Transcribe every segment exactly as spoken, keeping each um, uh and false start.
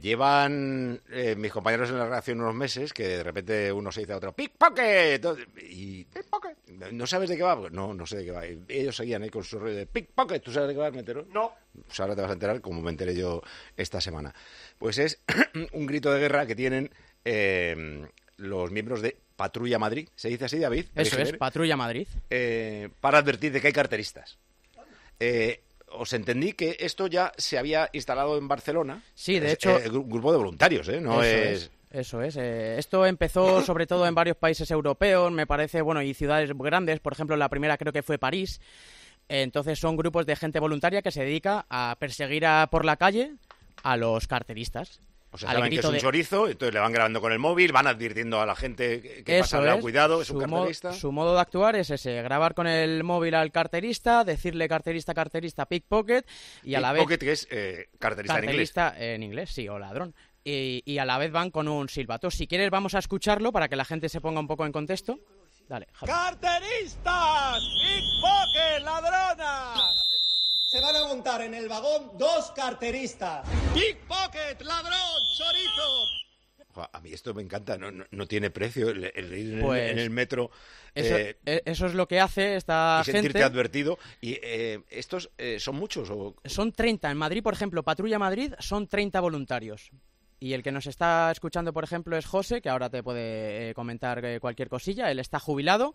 Llevan eh, mis compañeros en la redacción unos meses que de repente uno se dice a otro ¡pickpocket! Y ¡pickpocket! ¿No sabes de qué va? Pues no, no sé de qué va. Y ellos seguían ahí con su rollo de ¡pickpocket! ¿Tú sabes de qué va, me entero? No. Pues ahora te vas a enterar como me enteré yo esta semana. Pues es un grito de guerra que tienen eh, los miembros de Patrulla Madrid. ¿Se dice así, David? Eso es, Patrulla Madrid. Eh, para advertir de que hay carteristas. Eh... Os entendí que esto ya se había instalado en Barcelona. Sí, de es, hecho... Eh, grupo de voluntarios, ¿eh? No eso es... es... Eso es. Eh, esto empezó sobre todo en varios países europeos, me parece, bueno, y ciudades grandes. Por ejemplo, la primera creo que fue París. Entonces son grupos de gente voluntaria que se dedica a perseguir a, por la calle a los carteristas. O sea, saben que es un de... chorizo, entonces le van grabando con el móvil, van advirtiendo a la gente que, que pasa al lado, cuidado, es un carterista. Mo su modo de actuar es ese, grabar con el móvil al carterista, decirle carterista, carterista, pickpocket, y a la vez... Pickpocket, que es eh, carterista, carterista en inglés. en inglés, sí, o ladrón. Y, y a la vez van con un silbato. Si quieres vamos a escucharlo para que la gente se ponga un poco en contexto. Dale, Javi. ¡Carteristas! ¡Pickpocket, ladronas! Se van a montar en el vagón dos carteristas. ¡Pickpocket, ladrón, chorizo! A mí esto me encanta, no, no, no tiene precio el, el ir pues, en, en el metro. Eso, eh, eso es lo que hace esta y sentirte gente. advertido. ¿Y eh, estos eh, son muchos? O... Son treinta. En Madrid, por ejemplo, Patrulla Madrid, son treinta voluntarios. Y el que nos está escuchando, por ejemplo, es José, que ahora te puede eh, comentar eh, cualquier cosilla. Él está jubilado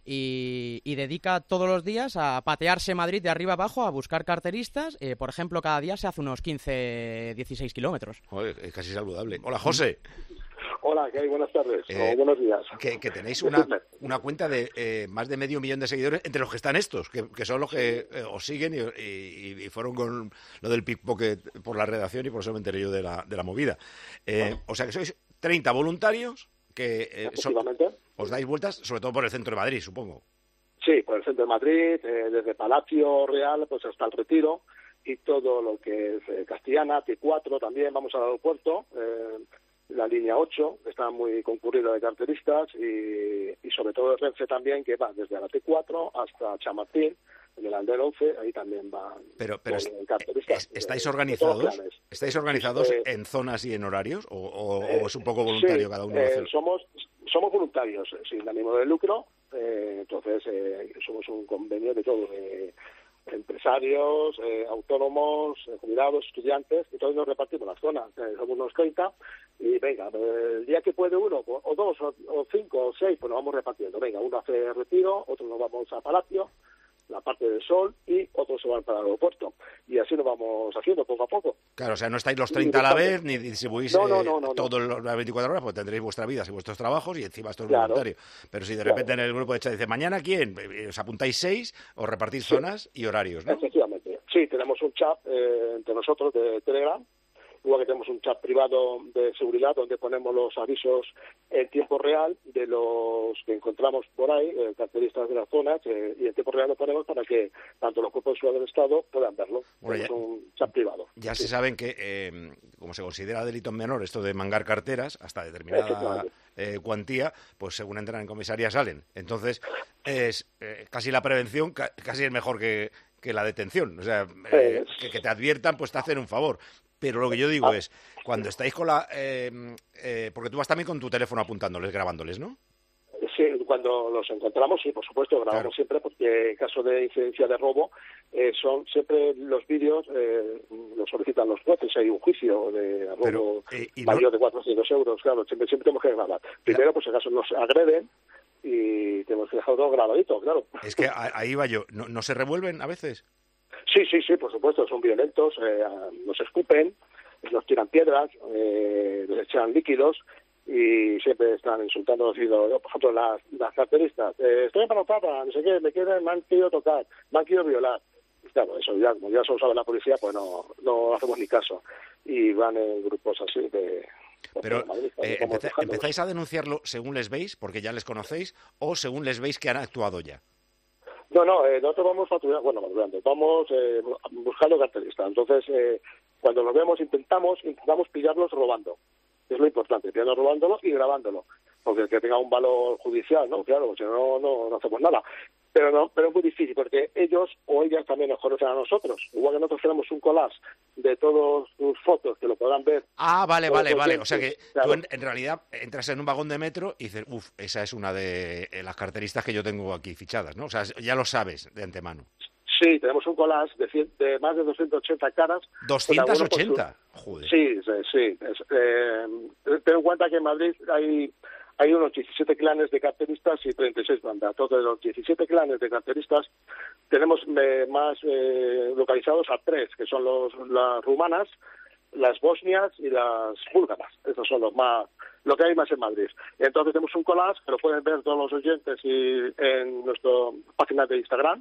y, y dedica todos los días a patearse Madrid de arriba abajo a buscar carteristas. Eh, por ejemplo, cada día se hace unos quince, dieciséis kilómetros. Joder, es casi saludable. Hola, José. Hola, ¿qué hay? Buenas tardes. Eh, o buenos días. Que, que tenéis una, una cuenta de eh, más de medio millón de seguidores, entre los que están estos, que, que son los que eh, os siguen y, y, y fueron con lo del pickpocket por la redacción y por eso me enteré yo de la, de la movida. Eh, o sea que sois treinta voluntarios que eh, son, os dais vueltas, sobre todo por el centro de Madrid, supongo. Sí, por el centro de Madrid, eh, desde Palacio Real pues hasta el Retiro y todo lo que es eh, Castellana, T cuatro también, vamos al aeropuerto, eh, la línea ocho, que está muy concurrida de carteristas, y, y sobre todo el Renfe también, que va desde la T cuatro hasta Chamartín, en el andén once, ahí también van pero, pero carteristas. ¿Estáis de, organizados, de ¿estáis organizados eh, en zonas y en horarios? ¿O, o, eh, o es un poco voluntario sí, cada uno? Eh, somos, somos voluntarios, sin ánimo de lucro, eh, entonces eh, somos un convenio de todo, de empresarios, eh, autónomos, eh, jubilados, estudiantes, y todos nos repartimos las zonas. Eh, somos unos treinta y venga, el día que puede uno, o dos, o, o cinco, o seis, pues nos vamos repartiendo. Venga, uno hace retiro, otro nos vamos a Palacio, la parte del Sol, y otros se van para el aeropuerto. Y así lo vamos haciendo poco a poco. Claro, o sea, no estáis los treinta a la vez, ni distribuís no, no, no, no, eh, todas no. las veinticuatro horas, porque tendréis vuestras vidas y vuestros trabajos, y encima esto es claro, voluntario. Pero si de repente claro. en el grupo de chat dice, ¿mañana quién? Os apuntáis seis, os repartís sí. zonas y horarios, ¿no? Efectivamente. Sí, tenemos un chat eh, entre nosotros de Telegram, igual que tenemos un chat privado de seguridad donde ponemos los avisos en tiempo real de los que encontramos por ahí, eh, carteristas de las zonas, eh, y en tiempo real lo ponemos para que tanto los cuerpos de seguridad del Estado puedan verlo. Bueno, es ya, un chat privado. Ya sí. se saben que, eh, como se considera delito menor esto de mangar carteras, hasta determinada eh, cuantía, pues según entran en comisaría salen. Entonces, es eh, casi la prevención, ca casi es mejor que, que la detención. O sea, eh, que, que te adviertan, pues te hacen un favor. Pero lo que yo digo ah. es, cuando estáis con la... Eh, eh, porque tú vas también con tu teléfono apuntándoles, grabándoles, ¿no? Sí, cuando los encontramos, sí, por supuesto, grabamos claro. siempre, porque en caso de incidencia de robo, eh, son siempre los vídeos, eh, los solicitan los jueces, hay un juicio de robo Pero, eh, mayor no... de cuatrocientos euros, claro, siempre, siempre tenemos que grabar. Primero, pues en caso nos agreden, y tenemos que dejar todo grabadito, claro. Es que ahí va yo, ¿no, no se revuelven a veces? Sí, sí, sí, por supuesto, son violentos, eh, nos escupen, nos tiran piedras, eh, les echan líquidos y siempre están insultando, por ejemplo, las, las carteristas, eh, estoy embarazada, no sé qué, me, quieren, me han querido tocar, me han querido violar. Y claro, eso ya, como ya se lo sabe la policía, pues no, no hacemos ni caso. Y van en grupos así de... Pero Madrid, eh, empecé, ¿empezáis a denunciarlo según les veis, porque ya les conocéis, o según les veis que han actuado ya? No, no, eh, nosotros vamos patrullando, bueno, patrullando, vamos eh, buscando carteristas. Entonces, eh, cuando los vemos, intentamos intentamos pillarlos robando. Es lo importante, pillarlos robándolo y grabándolo. Porque que tenga un valor judicial, ¿no? Claro, si no, no, no hacemos nada. pero no, pero es muy difícil porque ellos o ellas también nos conocen a nosotros. Igual que nosotros tenemos un collage de todas sus fotos que lo podrán ver. Ah, vale, vale, vale. O sea que claro. tú en, en realidad entras en un vagón de metro y dices, uff, esa es una de las carteristas que yo tengo aquí fichadas, ¿no? O sea, ya lo sabes de antemano. Sí, tenemos un collage de, cien, de más de doscientas ochenta caras. ¿doscientas ochenta? Joder. Sí, sí, sí. Es, eh, ten en cuenta que en Madrid hay, hay unos diecisiete clanes de carteristas y treinta y seis bandas. Entonces, de los diecisiete clanes de carteristas tenemos eh, más eh, localizados a tres, que son los, las rumanas, las bosnias y las búlgaras. Esos son los más, lo que hay más en Madrid. Entonces tenemos un collage que lo pueden ver todos los oyentes y en nuestra página de Instagram.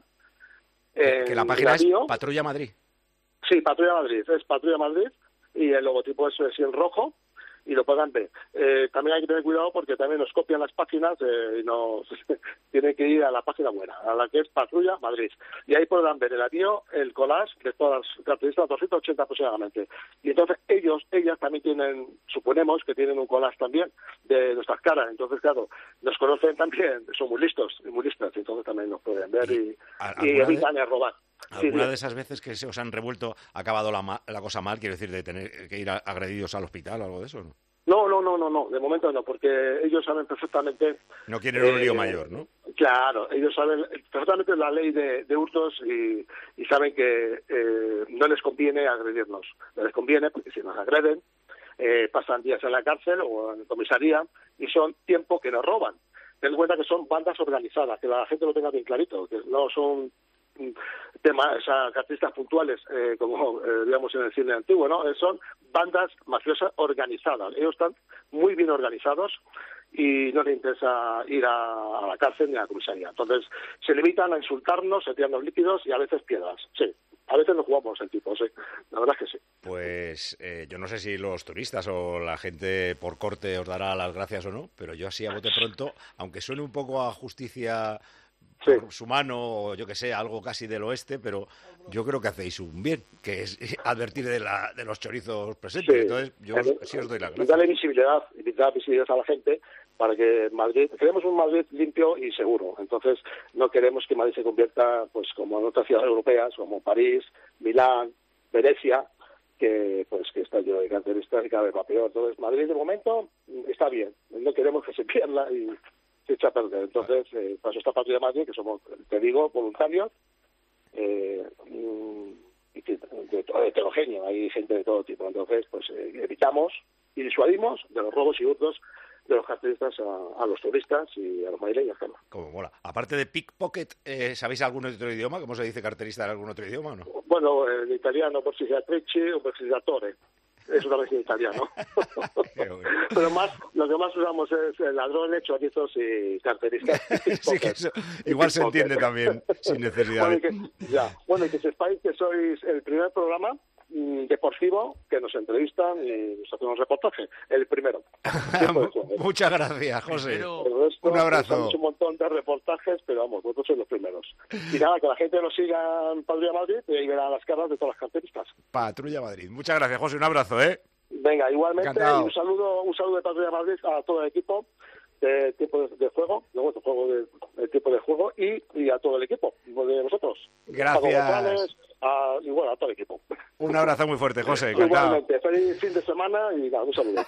Que la página es Patrulla Madrid. Sí, Patrulla Madrid, es Patrulla Madrid y el logotipo es así en rojo y lo puedan ver. Eh, también hay que tener cuidado porque también nos copian las páginas eh, y nos tienen que ir a la página buena, a la que es Patrulla Madrid. Y ahí podrán ver el avión, el collage de todas las carteristas, doscientas ochenta aproximadamente. Y entonces ellos, ellas también tienen, suponemos que tienen un collage también de nuestras caras. Entonces, claro, nos conocen también, son muy listos y muy listas, entonces también nos pueden ver y, y, y evitan de... robar. ¿Alguna sí, de esas veces que se os han revuelto ha acabado la, la cosa mal, quiero decir, de tener que ir a, agredidos al hospital o algo de eso, no? No, no, no, no, no, de momento no, porque ellos saben perfectamente... No quieren un lío eh, mayor, ¿no? Claro, ellos saben perfectamente la ley de, de hurtos y, y saben que eh, no les conviene agredirnos. No les conviene porque si nos agreden, eh, pasan días en la cárcel o en comisaría y son tiempo que nos roban. Ten en cuenta que son bandas organizadas, que la gente lo tenga bien clarito, que no son temas, o sea, carteristas puntuales, eh, como eh, digamos en el cine antiguo, ¿no? Son bandas mafiosas organizadas. Ellos están muy bien organizados y no les interesa ir a, a la cárcel ni a la comisaría. Entonces, se limitan a insultarnos, a tirarnos líquidos y a veces piedras. Sí, a veces nos jugamos el tipo, sí. La verdad es que sí. Pues eh, yo no sé si los turistas o la gente por corte os dará las gracias o no, pero yo así a bote pronto, aunque suene un poco a justicia... Sí. Por su mano, o yo que sé, algo casi del oeste, pero yo creo que hacéis un bien, que es advertir de, la, de los chorizos presentes. Sí. Entonces, yo os, sí os doy la gracia. Darle visibilidad, dar visibilidad a la gente para que Madrid, queremos un Madrid limpio y seguro. Entonces, no queremos que Madrid se convierta, pues, como en otras ciudades europeas, como París, Milán, Venecia, que pues que está lleno de carteristas y cada vez va peor. Entonces, Madrid de momento está bien. No queremos que se pierda y se echa a perder. Entonces, eh, para eso está Patrulla Madrid, que somos, te digo, voluntarios, eh, y que, de todo heterogéneo, hay gente de todo tipo. Entonces, pues eh, evitamos y disuadimos de los robos y hurtos de los carteristas a, a los turistas y a los madrileños. Como mola. Aparte de pickpocket, eh, ¿sabéis algún otro idioma? ¿Cómo se dice carterista en algún otro idioma o no? Bueno, en italiano, por si sea trecci o por si sea tore. Es una vez en italiano. Pero más, lo que más usamos es ladrones, chorizos y carteristas. Sí, que eso igual se entiende también, sin necesidad. Bueno, y que, ya. Bueno, y que sepáis que sois el primer programa deportivo que nos entrevistan y nos hacen un reportaje. El primero. Muchas gracias, José. Pero, un abrazo. Un montón de reportajes, pero vamos, vosotros sois los primeros. Y nada, que la gente nos siga en Patrulla Madrid y ahí verá las caras de todas las carteristas. Patrulla Madrid. Muchas gracias, José. Un abrazo, ¿eh? Venga, igualmente. Encantado. Y un saludo, un saludo de Patrulla Madrid a todo el equipo de tiempo de, de juego, de vuestro juego de, de tiempo de juego y, y a todo el equipo de vosotros. Gracias. A, y bueno, a todo el equipo. Un abrazo muy fuerte, José. Encantado. Igualmente. Feliz fin de semana y nada, un saludo.